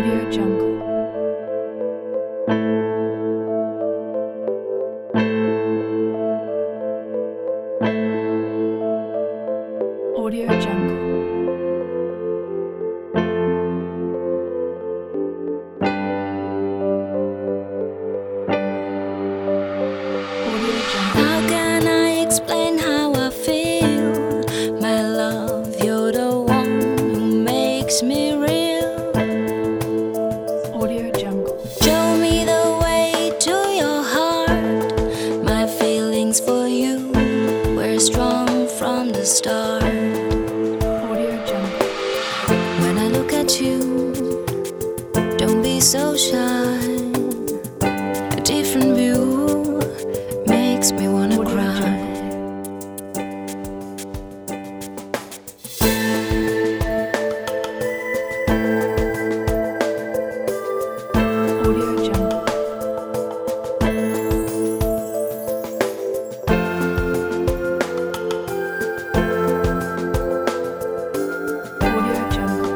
Audio Jungle. Audio Jungle. How can I explain how I feel? My love, you're the one who makes me real. Audio Jungle. Show me the way to your heart. My feelings for you were strong from the start. Audio Jungle. When I look at you, don't be so shy. A different view makes me wanna Audio cry. Jungle. Audio Jungle. Audio Jungle.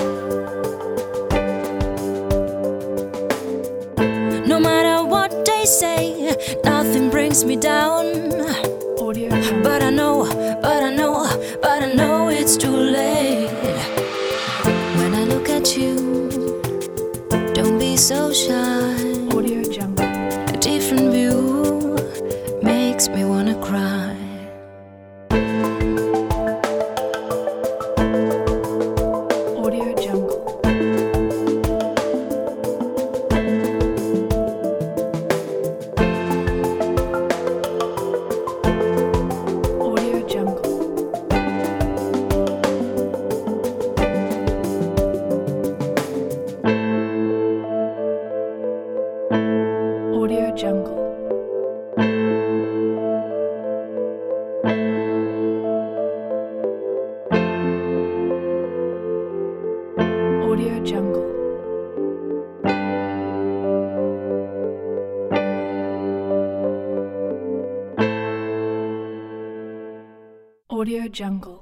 No matter what they say, nothing brings me down. Audio Jungle. But I know it's too late. When I look at you, don't be so shy. Audio Jungle. A different view makes me wanna cry. Audio Jungle. Audio Jungle. Audio Jungle. Audio Jungle. Audio Jungle.